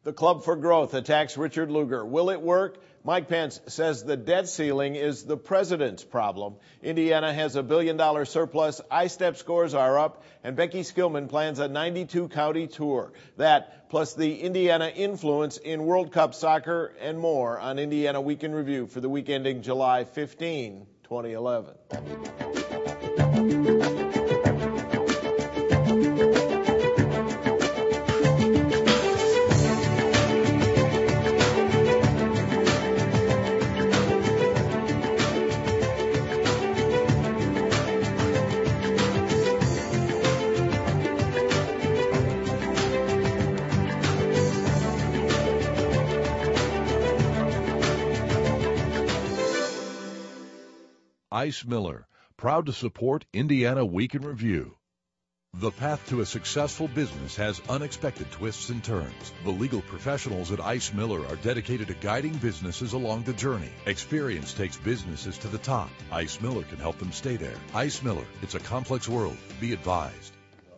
The Club for Growth attacks Richard Lugar. Will it work? Mike Pence says the debt ceiling is the president's problem. Indiana has a $1 billion surplus. ISTEP scores are up. And Becky Skillman plans a 92-county tour. That, plus the Indiana influence in World Cup soccer and more on Indiana Week in Review for the week ending July 15, 2011. Ice Miller, proud to support Indiana Week in Review. The path to a successful business has unexpected twists and turns. The legal professionals at Ice Miller are dedicated to guiding businesses along the journey. Experience takes businesses to the top. Ice Miller can help them stay there. Ice Miller, it's a complex world. Be advised.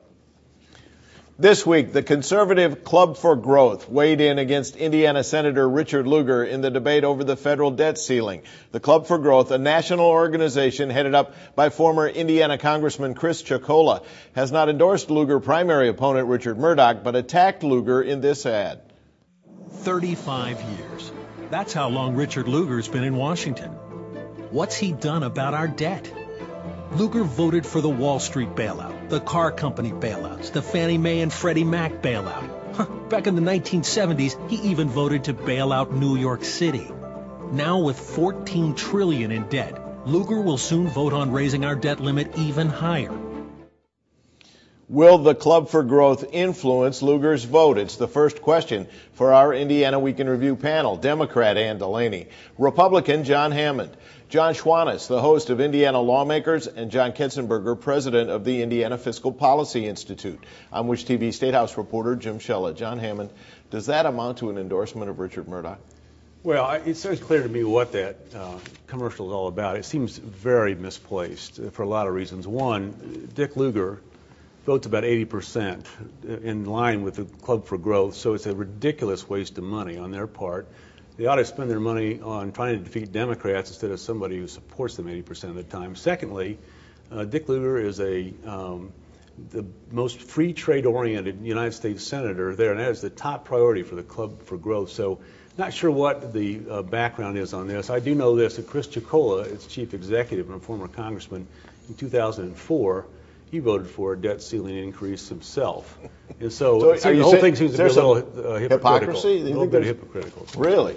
This week, the conservative Club for Growth weighed in against Indiana Senator Richard Lugar in the debate over the federal debt ceiling. The Club for Growth, a national organization headed up by former Indiana Congressman Chris Cioccola, has not endorsed Lugar primary opponent Richard Murdoch, but attacked Lugar in this ad. 35 years. That's how long Richard Lugar's been in Washington. What's he done about our debt? Lugar voted for the Wall Street bailout, the car company bailouts, the Fannie Mae and Freddie Mac bailout. Back in the 1970s, he even voted to bail out New York City. Now with $14 trillion in debt, Lugar will soon vote on raising our debt limit even higher. Will the Club for Growth influence Lugar's vote? It's the first question for our Indiana Week in Review panel. Democrat Ann Delaney, Republican John Hammond, John Schwanitz, the host of Indiana Lawmakers, and John Ketzenberger, president of the Indiana Fiscal Policy Institute. I'm Wish TV State House reporter Jim Shella. John Hammond, does that amount to an endorsement of Richard Murdoch? Well, it's clear to me what that commercial is all about. It seems very misplaced for a lot of reasons. One, Dick Lugar votes about 80% in line with the Club for Growth, so it's a ridiculous waste of money on their part. They ought to spend their money on trying to defeat Democrats instead of somebody who supports them 80% of the time. Secondly, Dick Lugar is the most free trade-oriented United States senator there, and that is the top priority for the Club for Growth. So not sure what the background is on this. I do know this, that Chris Cioccola, its chief executive and a former congressman, in 2004, he voted for a debt ceiling increase himself. And so the whole thing seems to be a little hypocritical. Hypocrisy? A little bit hypocritical. Really?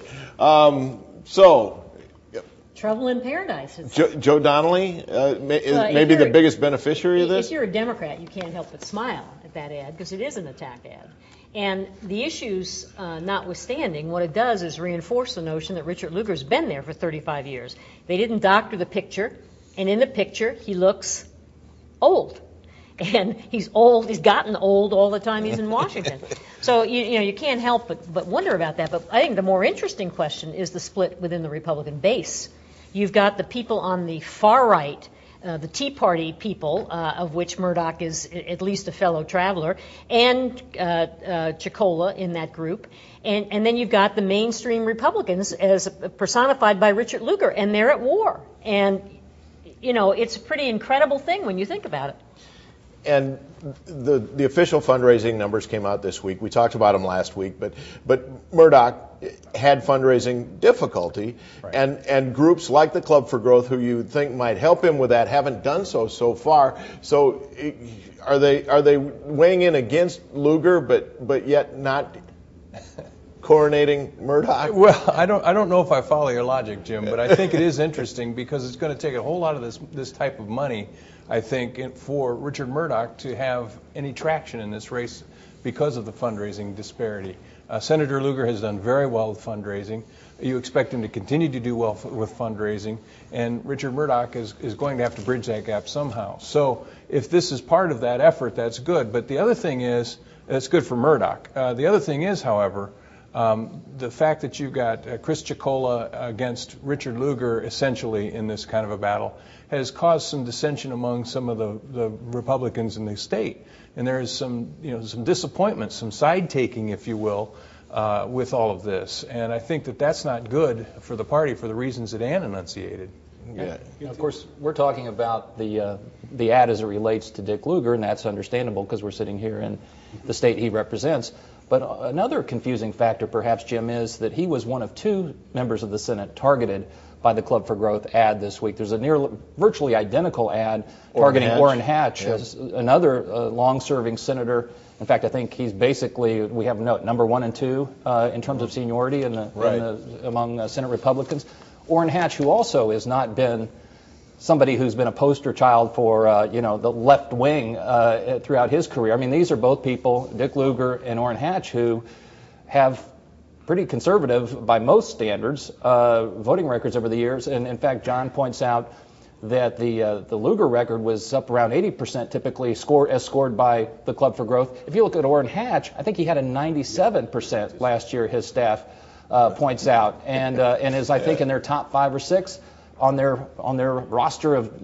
Trouble in paradise. Joe Donnelly maybe the biggest beneficiary of this? If you're a Democrat, you can't help but smile at that ad because it is an attack ad. And the issues notwithstanding, what it does is reinforce the notion that Richard Lugar's been there for 35 years. They didn't doctor the picture, and in the picture he looks old. And he's old, he's gotten old all the time he's in Washington. So, you can't help but wonder about that. But I think the more interesting question is the split within the Republican base. You've got the people on the far right, the Tea Party people, of which Murdoch is at least a fellow traveler, and Cioccola in that group. And then you've got the mainstream Republicans as personified by Richard Lugar, and they're at war. And, it's a pretty incredible thing when you think about it. And the official fundraising numbers came out this week. We talked about them last week, but Murdoch had fundraising difficulty, right. and groups like the Club for Growth, who you think might help him with that, haven't done so far. So are they weighing in against Lugar, but yet not coronating Murdoch? Well, I don't know if I follow your logic, Jim, but I think it is interesting because it's going to take a whole lot of this type of money, I think, for Richard Murdoch to have any traction in this race because of the fundraising disparity. Senator Lugar has done very well with fundraising. You expect him to continue to do well with fundraising, and Richard Murdoch is going to have to bridge that gap somehow. So if this is part of that effort, that's good. But the other thing is, it's good for Murdoch. The other thing is, however, the fact that you've got Chris Cioccola against Richard Lugar essentially in this kind of a battle has caused some dissension among some of the Republicans in the state. And there is some disappointment, some side taking, if you will, with all of this. And I think that that's not good for the party for the reasons that Ann enunciated. Yeah. Of course, we're talking about the ad as it relates to Dick Lugar, and that's understandable because we're sitting here in the state he represents. But another confusing factor, perhaps, Jim, is that he was one of two members of the Senate targeted by the Club for Growth ad this week. There's a virtually identical ad targeting Orrin Hatch, as another long-serving senator. In fact, I think he's basically, we have number 1 and 2 in terms of seniority among Senate Republicans. Orrin Hatch, who also has not been somebody who's been a poster child for the left wing throughout his career. I mean, these are both people, Dick Lugar and Orrin Hatch, who have pretty conservative, by most standards, voting records over the years. And in fact, John points out that the Lugar record was up around 80% typically scored by the Club for Growth. If you look at Orrin Hatch, I think he had a 97% last year, his staff points out, and is, I think, in their top 5 or 6 on their roster of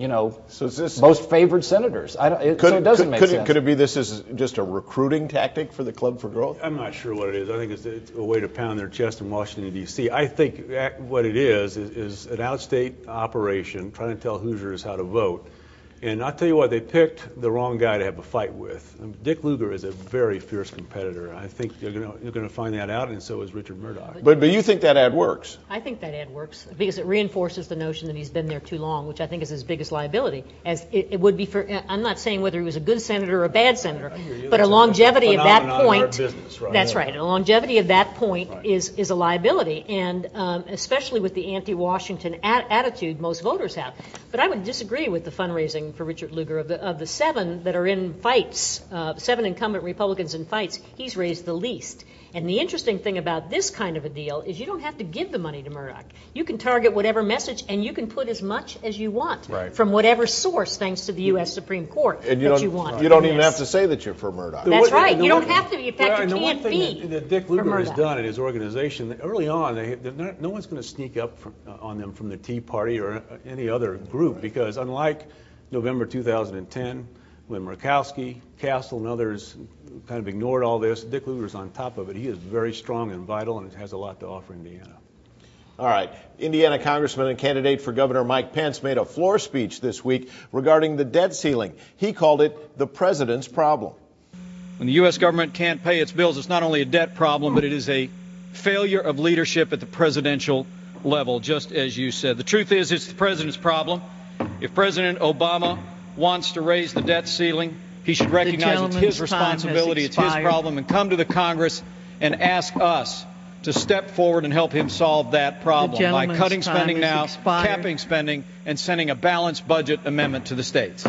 most favored senators. So it doesn't make sense. Could it be this is just a recruiting tactic for the Club for Growth? I'm not sure what it is. I think it's a way to pound their chest in Washington, D.C. I think what it is an outstate operation trying to tell Hoosiers how to vote. And I'll tell you what, they picked the wrong guy to have a fight with. Dick Lugar is a very fierce competitor. I think you're going to find that out, and so is Richard Murdoch. But you think that ad works? I think that ad works because it reinforces the notion that he's been there too long, which I think is his biggest liability. As it would be for, I'm not saying whether he was a good senator or a bad senator, but a longevity of that point. That's right. A longevity of that point is a liability, and especially with the anti-Washington attitude most voters have. But I would disagree with the fundraising for Richard Lugar. Of the 7 that are in fights, 7 incumbent Republicans in fights, he's raised the least. And the interesting thing about this kind of a deal is you don't have to give the money to Murdoch. You can target whatever message, and you can put as much as you want from whatever source, thanks to the U.S. Supreme Court, and you want. You don't even have to say that you're for Murdoch. That's right. You don't have to. In fact, you can't be. The one thing that Dick Lugar has done in his organization, early on, no one's going to sneak up on them from the Tea Party or any other group, because unlike November 2010, when Murkowski, Castle, and others kind of ignored all this, Dick Lugar's on top of it. He is very strong and vital and has a lot to offer Indiana. All right. Indiana Congressman and candidate for Governor Mike Pence made a floor speech this week regarding the debt ceiling. He called it the president's problem. When the U.S. government can't pay its bills, it's not only a debt problem, but it is a failure of leadership at the presidential level, just as you said. The truth is, it's the president's problem. If President Obama wants to raise the debt ceiling, he should recognize it's his responsibility, it's his problem, and come to the Congress and ask us to step forward and help him solve that problem by cutting spending now, capping spending, and sending a balanced budget amendment to the states.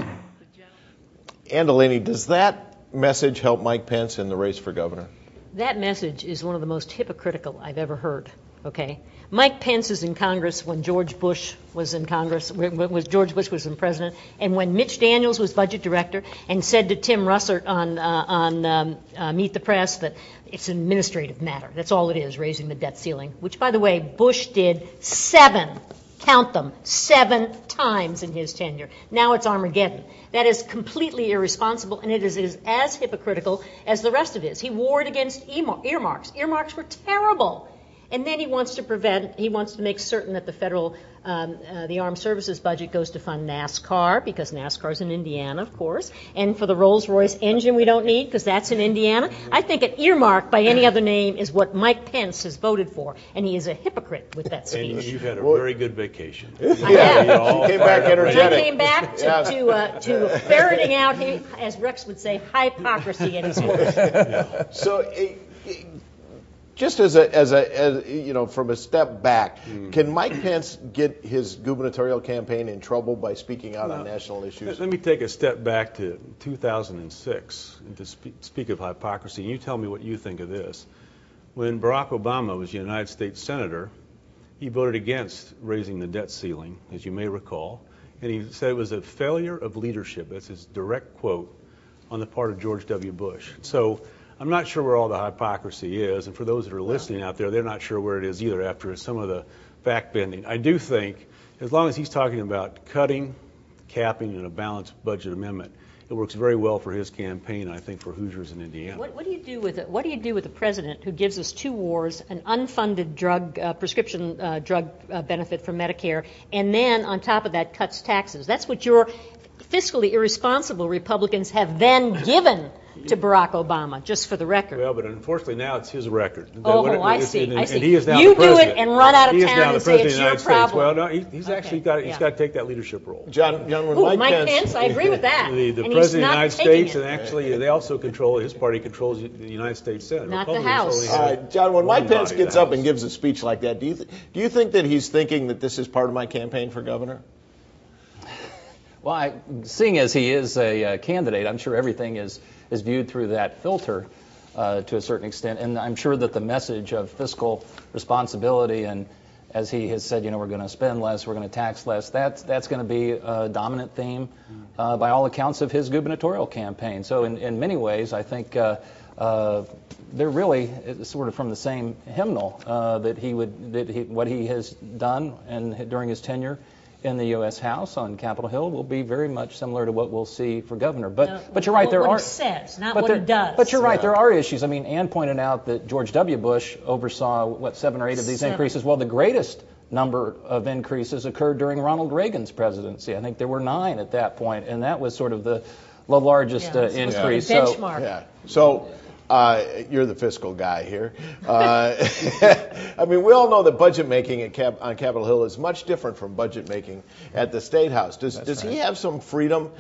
Ann Delaney, does that message help Mike Pence in the race for governor? That message is one of the most hypocritical I've ever heard. Okay, Mike Pence is in Congress when George Bush was in Congress, when George Bush was in president, and when Mitch Daniels was budget director, and said to Tim Russert on Meet the Press that it's an administrative matter. That's all it is, raising the debt ceiling, which, by the way, Bush did 7 times in his tenure. Now it's Armageddon. That is completely irresponsible, and it is as hypocritical as the rest of it is. He warred against earmarks. Earmarks were terrible. And then he wants to make certain that the federal, the armed services budget goes to fund NASCAR, because NASCAR's in Indiana, of course, and for the Rolls-Royce engine we don't need, because that's in Indiana. I think an earmark by any other name is what Mike Pence has voted for, and he is a hypocrite with that speech. And you've had a very good vacation. Yeah, you came back energetic. I came back to ferreting out, as Rex would say, hypocrisy at its worst. Yeah. So. Just as from a step back, can Mike Pence get his gubernatorial campaign in trouble by speaking out on national issues? Let me take a step back to 2006 and to speak of hypocrisy. You tell me what you think of this. When Barack Obama was United States Senator, he voted against raising the debt ceiling, as you may recall, and he said it was a failure of leadership. That's his direct quote on the part of George W. Bush. So I'm not sure where all the hypocrisy is, and for those that are listening out there, they're not sure where it is either after some of the back-bending. I do think, as long as he's talking about cutting, capping, and a balanced budget amendment, it works very well for his campaign, and I think for Hoosiers in Indiana. What do you do with it? What do you do with a president who gives us 2 wars, an unfunded prescription drug benefit for Medicare, and then on top of that cuts taxes? That's what your fiscally irresponsible Republicans have then given to Barack Obama, just for the record. Well, but unfortunately now it's his record. I see. And he is now you the president. do it and run out of he town and say it's your problem. Well, no, he's actually got to take that leadership role. When Mike Pence, I agree with that. The president of the United States, and actually they also his party controls the United States Senate. Not the House. John, when Mike Pence gets up and gives a speech like that, do you think that he's thinking that this is part of my campaign for governor? Well, seeing as he is a candidate, I'm sure everything is viewed through that filter to a certain extent. And I'm sure that the message of fiscal responsibility, and as he has said, we're going to spend less, we're going to tax less, that's going to be a dominant theme by all accounts of his gubernatorial campaign. So in many ways, I think they're really sort of from the same hymnal what he has done and during his tenure in the U.S. House on Capitol Hill will be very much similar to what we'll see for governor. But you're right, there are. What he says, not what he does. But you're right, there are issues. I mean, Ann pointed out that George W. Bush oversaw 7 or 8 of these increases. Well, the greatest number of increases occurred during Ronald Reagan's presidency. I think there were 9 at that point, and that was sort of the largest increase. Benchmark. So you're the fiscal guy here. I mean, we all know that budget making on Capitol Hill is much different from budget making at the State House. Does he have some freedom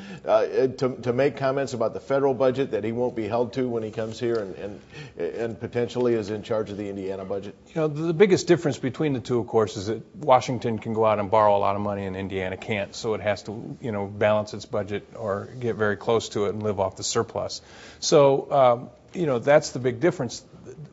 to make comments about the federal budget that he won't be held to when he comes here and potentially is in charge of the Indiana budget? The biggest difference between the two, of course, is that Washington can go out and borrow a lot of money and Indiana can't. So it has to, balance its budget or get very close to it and live off the surplus. So, that's the big difference.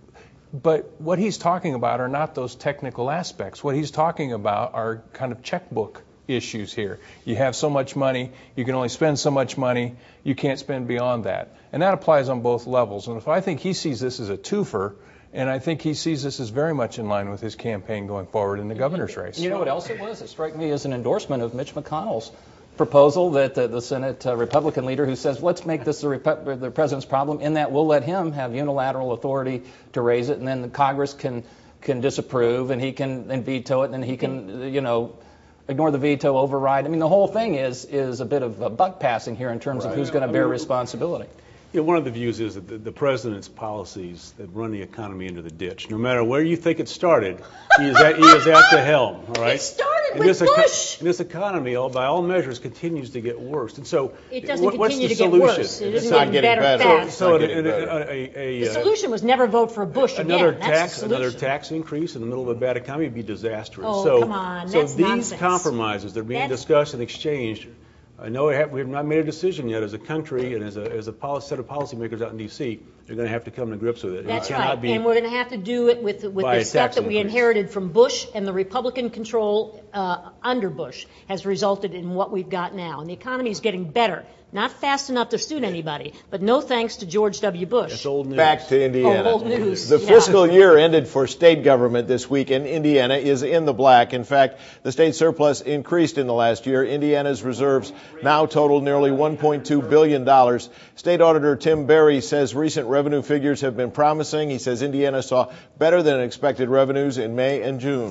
But what he's talking about are not those technical aspects. What he's talking about are kind of checkbook issues here. You have so much money, you can only spend so much money, you can't spend beyond that. And that applies on both levels. And if I think he sees this as a twofer, and I think he sees this as very much in line with his campaign going forward in the governor's race. You know what else it was? It struck me as an endorsement of Mitch McConnell's proposal that the Senate Republican leader who says, let's make this the president's problem, in that we'll let him have unilateral authority to raise it, and then the Congress can disapprove, and he can veto it, and then he can, ignore the veto, override. I mean, the whole thing is a bit of a buck passing here in terms of who's going to bear responsibility. One of the views is that the president's policies that run the economy into the ditch. No matter where you think it started, he is at the helm. All right. It started with Bush. This economy, by all measures, continues to get worse. And so, it doesn't what's continue the to get solution? worse. It isn't not getting better. Fast. The solution was never vote for Bush another again. Another tax increase in the middle of a bad economy would be disastrous. Oh, come on. So That's these nonsense. compromises that are being discussed and exchanged. I know we have not made a decision yet as a country and as a set of policymakers out in D.C. They're going to have to come to grips with it. That's right. And we're going to have to do it with the stuff that we inherited from Bush, and the Republican control under Bush has resulted in what we've got now. And the economy is getting better. Not fast enough to suit anybody, but no thanks to George W. Bush. That's old news. Back to Indiana. Old news. The fiscal year ended for state government this week, and Indiana is in the black. In fact, the state surplus increased in the last year. Indiana's reserves now total nearly $1.2 billion. State Auditor Tim Berry says recent revenue figures have been promising. He says Indiana saw better than expected revenues in May and June.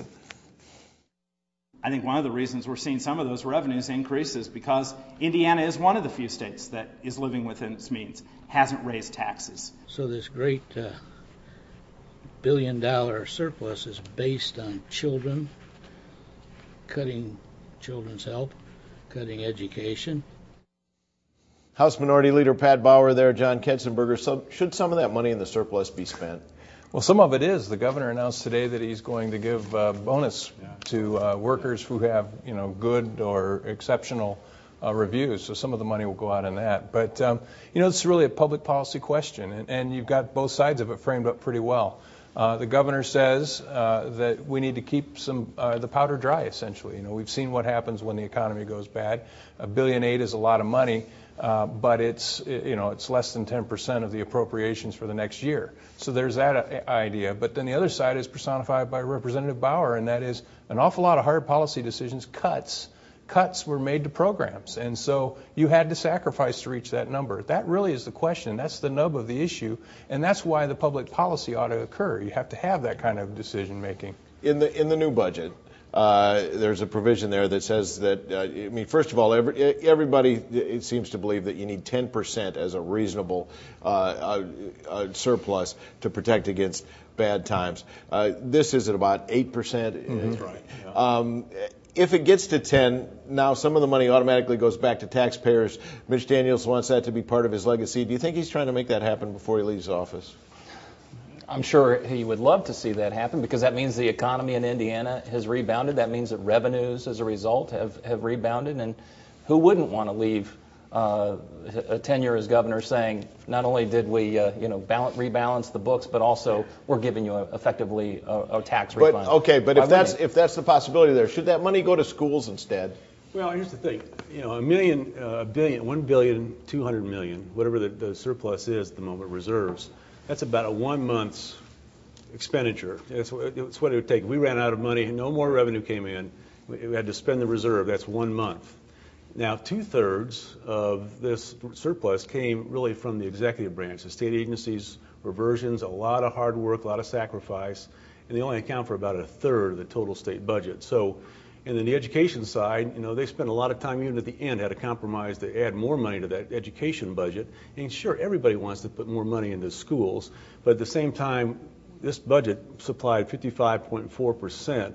I think one of the reasons we're seeing some of those revenues increase is because Indiana is one of the few states that is living within its means, hasn't raised taxes. So this great billion-dollar surplus is based on children, cutting children's help, cutting education. House Minority Leader Pat Bauer there, John Ketzenberger. Should some of that money in the surplus be spent? Well, some of it is. The governor announced today that he's going to give a bonus to workers who have, good or exceptional reviews. So some of the money will go out in that. But, it's really a public policy question, and you've got both sides of it framed up pretty well. The governor says that we need to keep the powder dry, essentially. We've seen what happens when the economy goes bad. $1.8 billion is a lot of money. But it's less than 10% of the appropriations for the next year. So there's that idea. But then the other side is personified by Representative Bauer, and that is an awful lot of hard policy decisions, cuts, cuts were made to programs. And so you had to sacrifice to reach that number. That really is the question. That's the nub of the issue. And that's why the public policy ought to occur. You have to have that kind of decision making. In the new budget, there's a provision there that says that, I mean, first of all, everybody it seems to believe that you need 10% as a reasonable surplus to protect against bad times. This is at about 8%. That's right. Yeah. If it gets to 10, now some of the money automatically goes back to taxpayers. Mitch Daniels wants that to be part of his legacy. Do you think he's trying to make that happen before he leaves office? I'm sure he would love to see that happen because that means the economy in Indiana has rebounded. That means that revenues as a result have rebounded. And who wouldn't want to leave a tenure as governor saying not only did we rebalance the books, but also we're giving you effectively a tax refund. But if that's the possibility there, should that money go to schools instead? Well, here's the thing. $1.2 billion, whatever the surplus is at the moment, reserves, that's about a 1 month's expenditure. That's what it would take. If we ran out of money, no more revenue came in, we had to spend the reserve. That's 1 month. Now, 2/3 of this surplus came really from the executive branch, the state agencies, reversions, a lot of hard work, a lot of sacrifice, and they only account for about 1/3 of the total state budget. So, and then the education side, they spent a lot of time, even at the end, had a compromise to add more money to that education budget. And sure, everybody wants to put more money into schools, but at the same time, this budget supplied 55.4%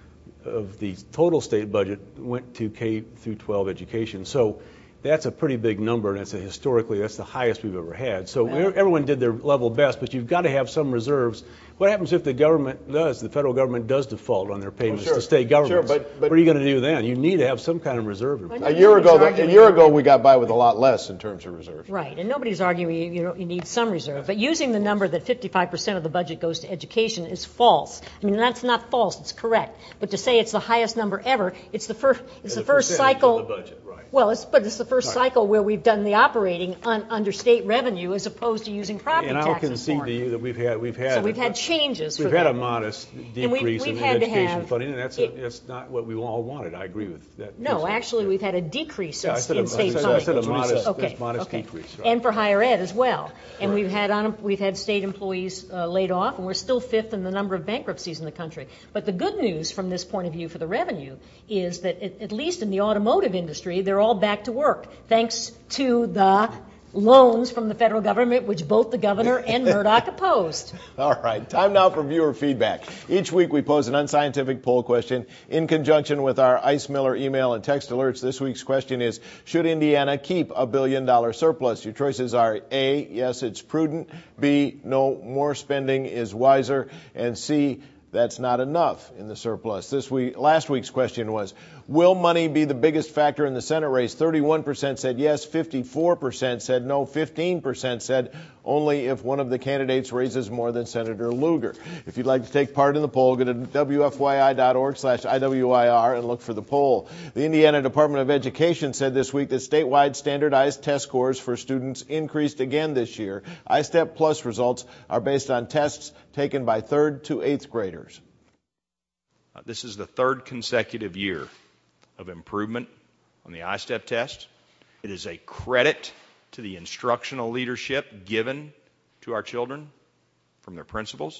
of the total state budget went to K through 12 education. So that's a pretty big number, and historically that's the highest we've ever had. So everyone did their level best, but you've got to have some reserves. What happens if the federal government does default on their payments to state governments? Sure, but what are you going to do then? You need to have some kind of reserve in place. A year ago, we got by with a lot less in terms of reserves. Right, and nobody's arguing you need some reserve, but using the number that 55% of the budget goes to education is false. I mean, that's not false; it's correct. But to say it's the highest number ever, it's the first cycle. Of the budget, right. Well, it's the first cycle where we've done the operating under state revenue as opposed to using property taxes. And I'll concede to you that we've had changes. We've had a modest decrease in education funding, and that's not what we all wanted. I agree with that. No, actually, we've had a decrease in state funding. I said a modest decrease. Right. And for higher ed as well. And we've had state employees laid off, and we're still 5th in the number of bankruptcies in the country. But the good news from this point of view for the revenue is that at least in the automotive industry, they're all back to work, thanks to the loans from the federal government, which both the governor and Murdoch opposed. All right, time now for viewer feedback. Each week we pose an unscientific poll question in conjunction with our Ice Miller email and text alerts. This week's question is, should Indiana keep a $1 billion surplus? Your choices are A, yes, it's prudent, B, no, more spending is wiser, and C, that's not enough in the surplus. Last week's question was, will money be the biggest factor in the Senate race? 31% said yes, 54% said no, 15% said only if one of the candidates raises more than Senator Lugar. If you'd like to take part in the poll, go to WFYI.org/IWIR and look for the poll. The Indiana Department of Education said this week that statewide standardized test scores for students increased again this year. ISTEP Plus results are based on tests taken by 3rd to 8th graders. This is the 3rd consecutive year of improvement on the ISTEP test. It is a credit to the instructional leadership given to our children from their principals.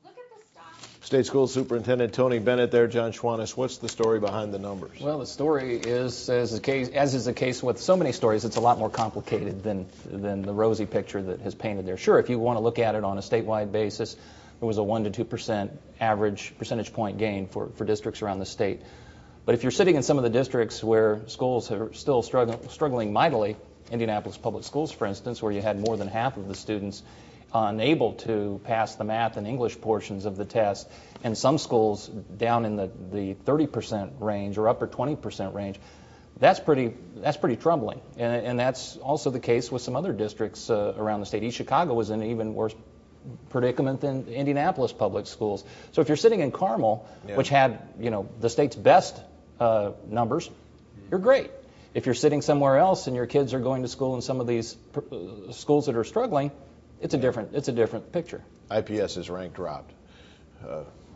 State School Superintendent Tony Bennett there, John Schwannis. What's the story behind the numbers? Well, the story is, as is the case with so many stories, it's a lot more complicated than the rosy picture that is painted there. Sure, if you want to look at it on a statewide basis, there was a 1 to 2% average percentage point gain for districts around the state. But if you're sitting in some of the districts where schools are still struggling mightily, Indianapolis Public Schools, for instance, where you had more than half of the students unable to pass the math and English portions of the test, and some schools down in the 30% range or upper 20% range, that's pretty troubling. And that's also the case with some other districts around the state. East Chicago was in an even worse predicament than Indianapolis Public Schools. So if you're sitting in Carmel, which had the state's best numbers, you're great. If you're sitting somewhere else and your kids are going to school in some of these schools that are struggling, it's a different picture. IPS's rank dropped.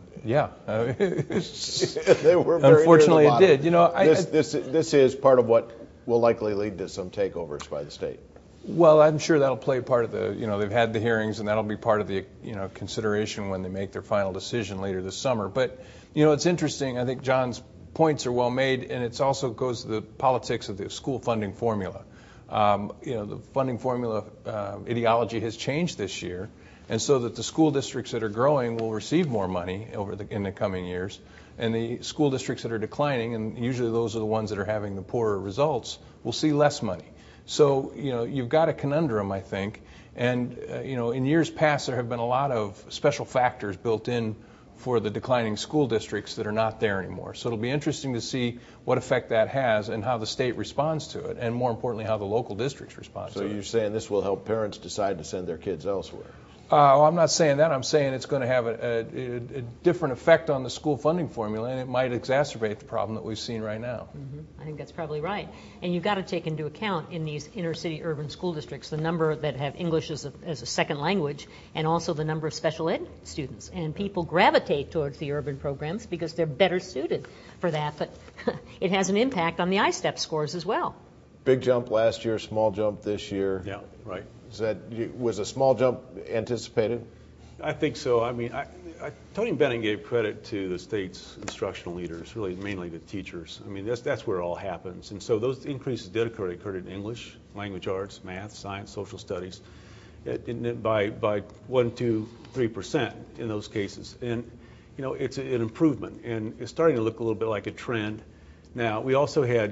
Yeah. They were very Unfortunately, near the it did. You know, this is part of what will likely lead to some takeovers by the state. Well, I'm sure that'll play part of the, they've had the hearings, and that'll be part of the, consideration when they make their final decision later this summer. But, it's interesting. I think John's points are well made, and it also goes to the politics of the school funding formula. The funding formula ideology has changed this year, and so that the school districts that are growing will receive more money in the coming years, and the school districts that are declining, and usually those are the ones that are having the poorer results, will see less money. So, you've got a conundrum, I think, and, in years past there have been a lot of special factors built in for the declining school districts that are not there anymore. So it'll be interesting to see what effect that has and how the state responds to it, and more importantly, how the local districts respond to it. So you're saying this will help parents decide to send their kids elsewhere? Well, I'm not saying that. I'm saying it's going to have a different effect on the school funding formula, and it might exacerbate the problem that we've seen right now. I think that's probably right. And you've got to take into account in these inner city urban school districts the number that have English as a second language, and also the number of special ed students. And people gravitate towards the urban programs because they're better suited for that. But it has an impact on the ISTEP scores as well. Big jump last year, small jump this year. Yeah, right. Was a small jump anticipated? I think so. I mean, Tony Bennett gave credit to the state's instructional leaders, really mainly the teachers. I mean, that's where it all happens. And so those increases did occur. They occurred in English, language arts, math, science, social studies, by 1, 2, 3% in those cases. And, it's an improvement. And it's starting to look a little bit like a trend. Now, we also had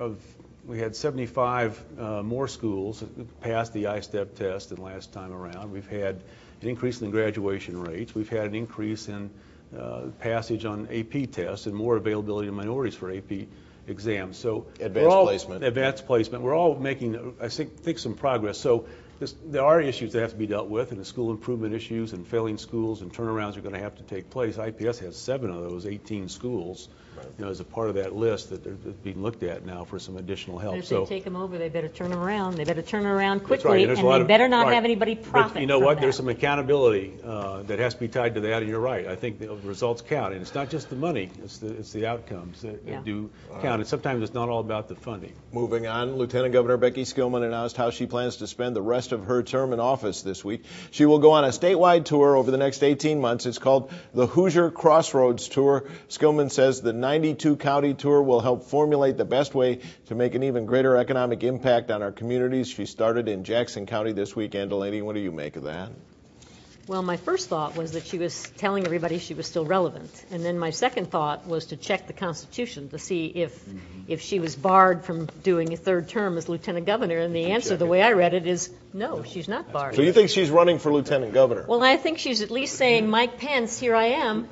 75 more schools pass the ISTEP test than last time around. We've had an increase in the graduation rates. We've had an increase in passage on AP tests and more availability of minorities for AP exams. So advanced placement. We're all making, I think some progress. So there are issues that have to be dealt with, and the school improvement issues and failing schools and turnarounds are going to have to take place. IPS has 7 of those 18 schools. As a part of that list that they're being looked at now for some additional help. And if they take them over, they better turn them around. They better turn them around quickly, right. and they better not have anybody profit. But you know what? That. There's some accountability that has to be tied to that, and you're right. I think the results count, and it's not just the money; it's the outcomes that do count. And sometimes it's not all about the funding. Moving on, Lieutenant Governor Becky Skillman announced how she plans to spend the rest of her term in office this week. She will go on a statewide tour over the next 18 months. It's called the Hoosier Crossroads Tour. Skillman says the 92-county tour will help formulate the best way to make an even greater economic impact on our communities. She started in Jackson County this weekend. Delaney, what do you make of that? Well, my first thought was that she was telling everybody she was still relevant. And then my second thought was to check the Constitution to see if she was barred from doing a third term as lieutenant governor. And the answer, the way I read it, is no, she's not barred. So you think she's running for lieutenant governor? Well, I think she's at least saying, Mike Pence, here I am.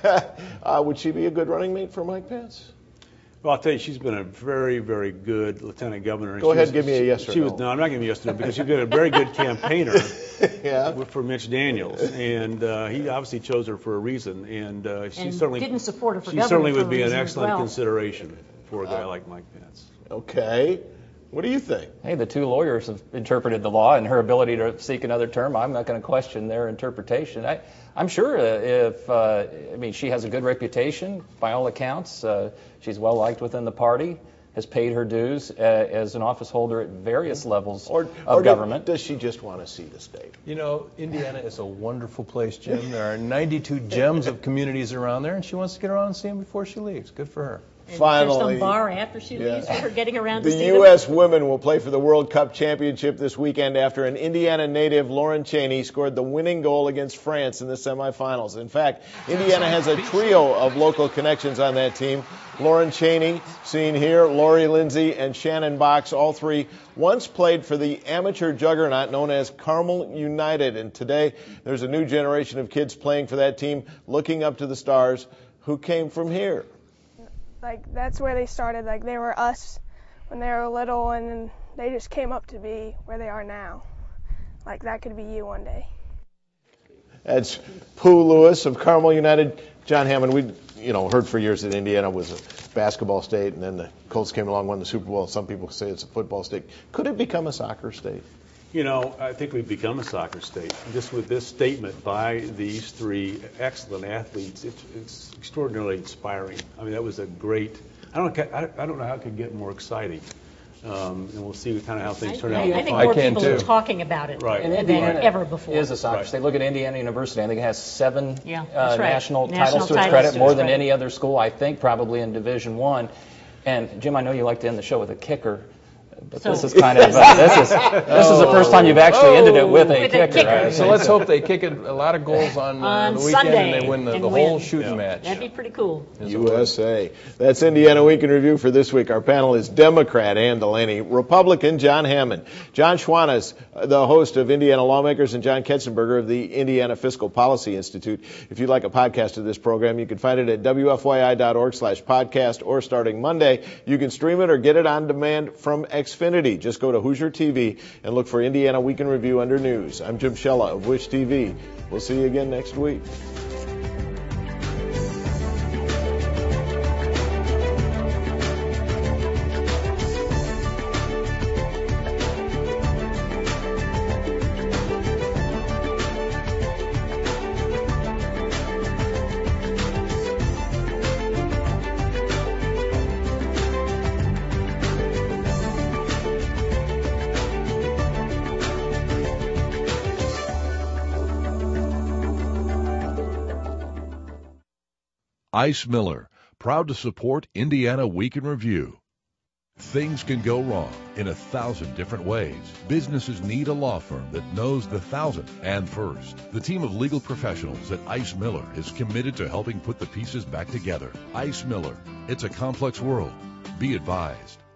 Would she be a good running mate for Mike Pence? Well, I'll tell you, she's been a very, very good lieutenant governor. Go ahead, give me a yes or no. No, I'm not giving you a yes or no, because she's been a very good campaigner for Mitch Daniels. And he obviously chose her for a reason. And she certainly didn't support her for governor. She certainly would be an excellent consideration for a guy like Mike Pence. Okay. What do you think? Hey, the two lawyers have interpreted the law and her ability to seek another term. I'm not going to question their interpretation. I'm sure she has a good reputation by all accounts. She's well liked within the party, has paid her dues as an office holder at various levels of government. Does she just want to see the state? Indiana is a wonderful place, Jim. There are 92 gems of communities around there, and she wants to get around and see them before she leaves. Good for her. And finally, there's some bar after she leaves for her getting around to the see U.S. women will play for the World Cup championship this weekend after an Indiana native, Lauren Cheney, scored the winning goal against France in the semifinals. In fact, Indiana has a trio of local connections on that team. Lauren Cheney, seen here, Lori Lindsay, and Shannon Box, all three once played for the amateur juggernaut known as Carmel United. And today, there's a new generation of kids playing for that team, looking up to the stars who came from here. That's where they started. They were us when they were little, and then they just came up to be where they are now. That could be you one day. That's Pooh Lewis of Carmel United. John Hammond, we heard for years that Indiana was a basketball state, and then the Colts came along, won the Super Bowl. Some people say it's a football state. Could it become a soccer state? You know, I think we've become a soccer state. Just with this statement by these three excellent athletes, it's extraordinarily inspiring. I mean, that was a great. I don't know how it could get more exciting. And we'll see kind of how things turn out. I think more people are talking about it than ever before. It is a soccer state. Look at Indiana University. I think it has 7 right. national titles to its credit, more than any other school, I think, probably in Division I. And, Jim, I know you like to end the show with a kicker. But this is kind of this is the first time you've actually ended it with a kicker. So let's hope they kick a lot of goals on the weekend Sunday and they win the whole shooting match. That'd be pretty cool. USA. That's Indiana Week in Review for this week. Our panel is Democrat Ann Delaney, Republican John Hammond, John Schwantes, the host of Indiana Lawmakers, and John Ketzenberger of the Indiana Fiscal Policy Institute. If you'd like a podcast of this program, you can find it at wfyi.org/podcast, or starting Monday, you can stream it or get it on demand from Xfinity. Just go to Hoosier TV and look for Indiana Week in Review under News. I'm Jim Shella of Wish TV. We'll see you again next week. Ice Miller, proud to support Indiana Week in Review. Things can go wrong in 1,000 different ways. Businesses need a law firm that knows the 1,000 and first. The team of legal professionals at Ice Miller is committed to helping put the pieces back together. Ice Miller, it's a complex world. Be advised.